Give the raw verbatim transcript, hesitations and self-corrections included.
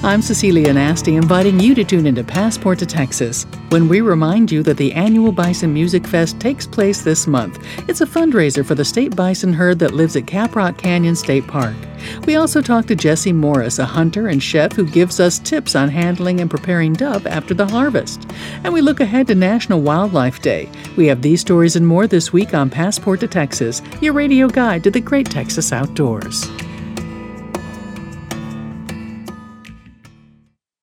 I'm Cecilia Nasty, inviting you to tune into Passport to Texas, when we remind you that the annual Bison Music Fest takes place this month. It's a fundraiser for the state bison herd that lives at Caprock Canyon State Park. We also talk to Jesse Morris, a hunter and chef who gives us tips on handling and preparing dove after the harvest. And we look ahead to National Wildlife Day. We have these stories and more this week on Passport to Texas, your radio guide to the great Texas outdoors.